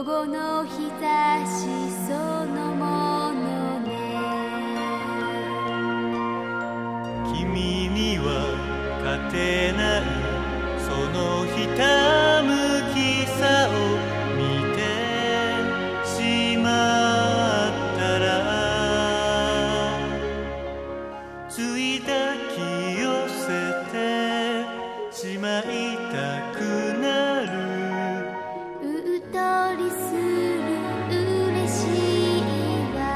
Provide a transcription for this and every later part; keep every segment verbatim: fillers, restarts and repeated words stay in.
午後の日差しそのものね。 君には勝てないそのひたむきさを見てしまったら、つい抱き寄せてしまいたくなる。 うっとりする嬉しいわ。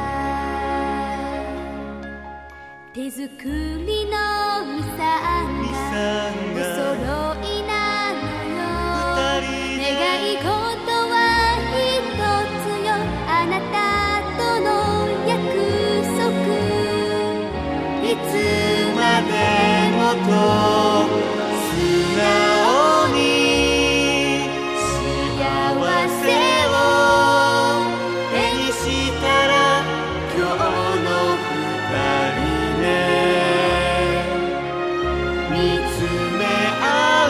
手作りのミサンがお揃いなのよ。願い事は一つよ、あなたとの約束。いつまでもと素直に幸せを手にしたら、今日の二人ね、見つめ合う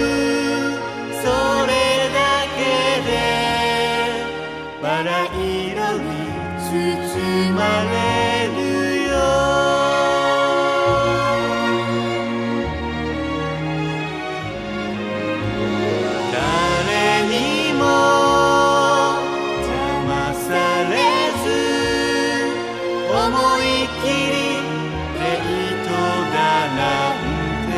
それだけでバラ色に包まれるよ。誰にも邪魔されず、思いっきりデートだなんて、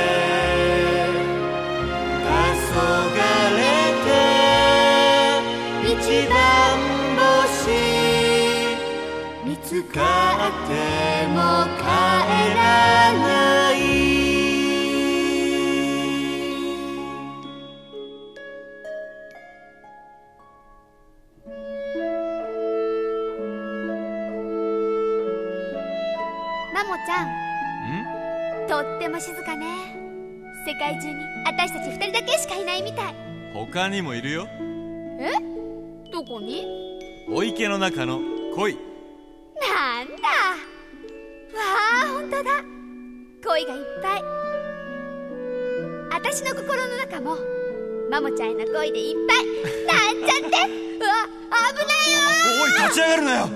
黄昏れて一番星見つかっても帰らない。マモちゃん、 ん？ とっても静かね。世界中に私たち二人だけしかいないみたい。 他にもいるよ。 え？どこに？ お池の中の鯉。 なんだ。わあ、ほんとだ。恋がいっぱい。私の心の中もマモちゃんへの恋でいっぱいなんちゃって。うわ、危ないよ。 おい、立ち上がるなよ。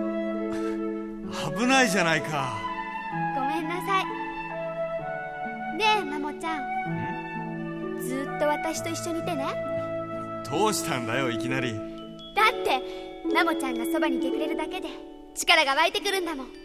危ないじゃないか。 ごめんなさい。ねえマモちゃん、ずっと私と一緒にいてね。 どうしたんだよいきなり。 だってマモちゃんがそばにいてくれるだけで力が湧いてくるんだもん。